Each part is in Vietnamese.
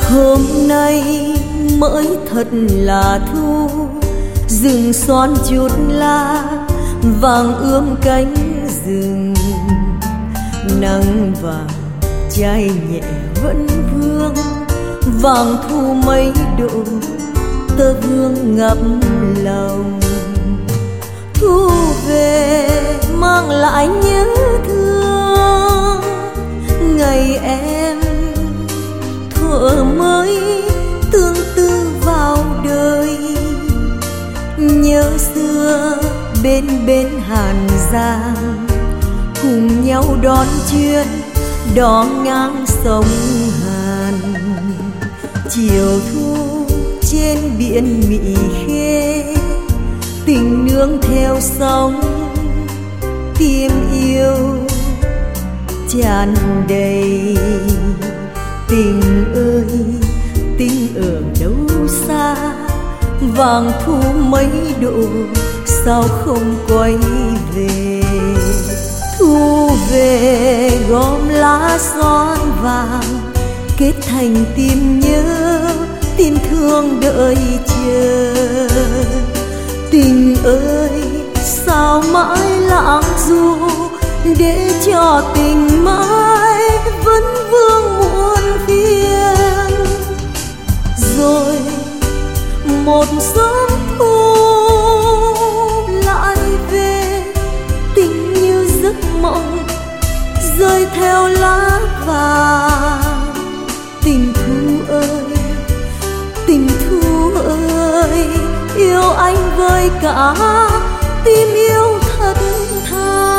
Hôm nay mới thật là thu, rừng xoan chút lá vàng ươm cánh rừng. Nắng vàng chai nhẹ vẫn vương, vàng thu mấy độ tơ vương ngập lòng. Thu về mang lại nhớ thương ngày em thuở mới tương tư vào đời. Nhớ xưa bên bên Hàn Giang, cùng nhau đón chuyến đò ngang sông Hàn. Chiều thu trên biển Mỹ Khê, tình nương theo sóng tim yêu tràn đầy. Tình ơi tình ở đâu xa, vàng thu mấy độ sao không quay về. Thu về gom lá son vàng, kết thành tim nhớ tin thương đợi chờ. Tình ơi sao mãi lãng du, để cho tình mãi vẫn vương muôn phiền. Rồi một sớm thu lại về, tình như giấc mộng rơi theo lá vàng. Tình thu ơi tình thu ơi, yêu anh với cả tim yêu thật tha.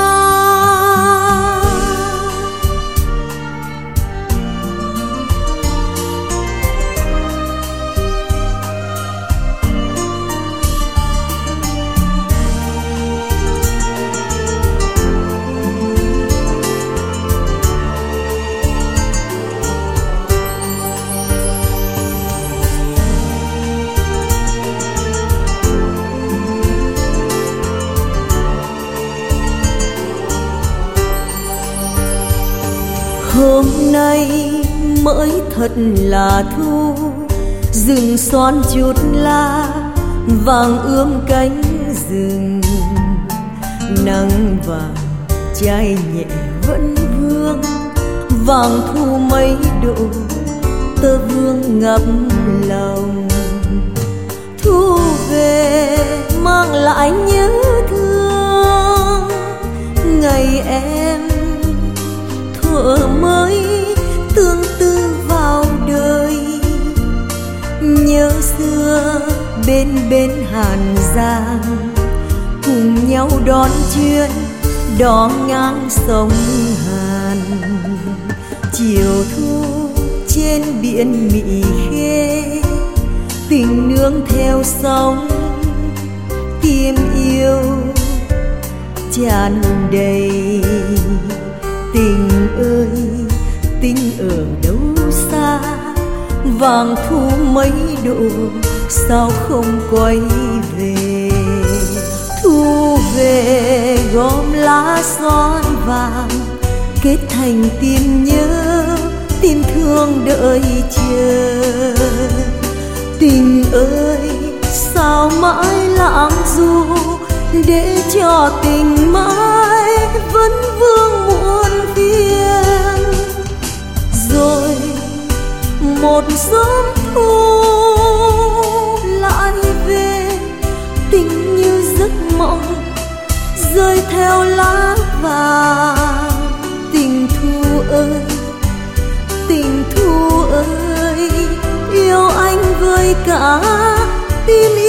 Hôm nay mới thật là thu, rừng xoan chút lá vàng ươm cánh rừng. Nắng vàng chai nhẹ vẫn vương, vàng thu mấy độ tơ vương ngập lòng. Thu về mang lại nhớ thương ngày em thuở mới tương tư vào đời. Nhớ xưa bên bên Hàn Giang, cùng nhau đón chuyến đò ngang sông Hàn. Chiều thu trên biển Mỹ Khê, tình nương theo sóng tim yêu tràn đầy. Tình ơi tình ở đâu xa, vàng thu mấy độ sao không quay về. Thu về gom lá son vàng, kết thành tim nhớ tin thương đợi chờ. Tình ơi sao mãi lãng du, để cho tình mãi vẫn vương muôn phiền. Rồi một sớm thu lại về, tình như giấc mộng rơi theo lá vàng. Tình thu ơi tình thu ơi, yêu anh với cả tim